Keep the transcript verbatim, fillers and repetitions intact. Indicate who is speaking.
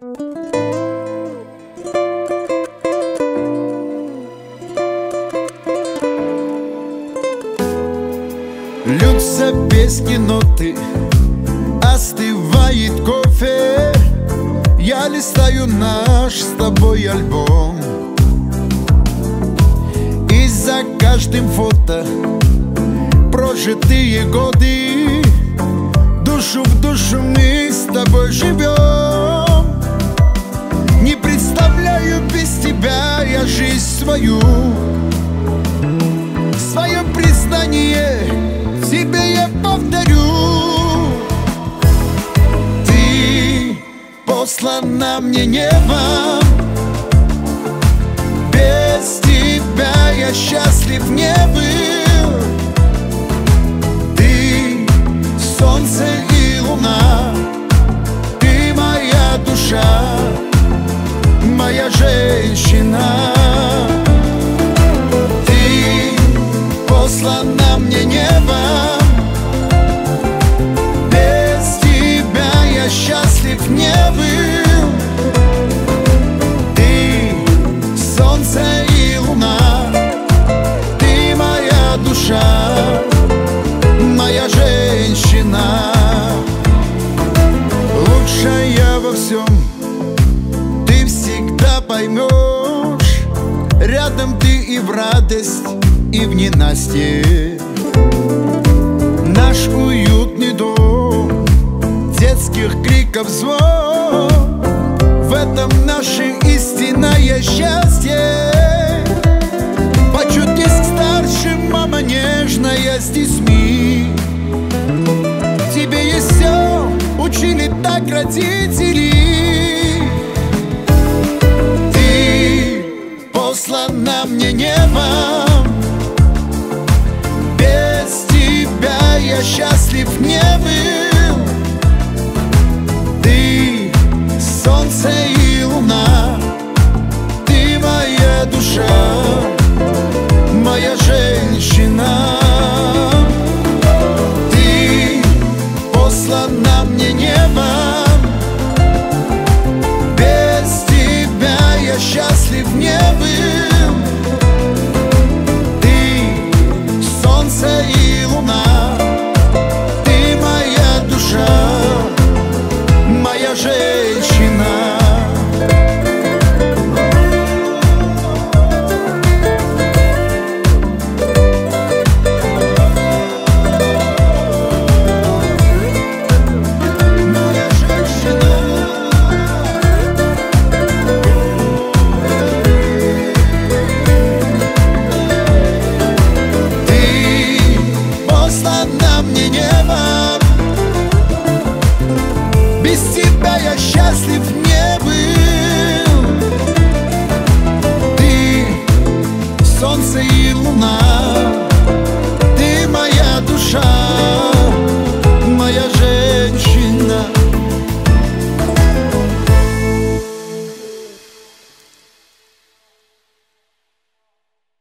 Speaker 1: Льются песни, ноты, остывает кофе. Я листаю наш с тобой альбом, и за каждым фото прожитые годы. Душу в душу мы с тобой живем. Не представляю без тебя я жизнь свою. Свое признание тебе я повторю. Ты послана мне небом. Без тебя я счастлив не был. Ты солнце и луна, ты моя душа, моя женщина. Ты послана мне небом. Без тебя я счастлив не был. Ты солнце и луна, ты моя душа, моя женщина. Лучшая во всем, ты всегда поймешь. Рядом ты и в радость, и в ненастье. Наш уютный дом, детских криков звон, в этом наше истинное счастье. Почет есть к старшим, мама нежная с детьми. Тебе есть все, учили так родители. Ты послана мне небом. Без тебя я счастлив не был. Ты солнце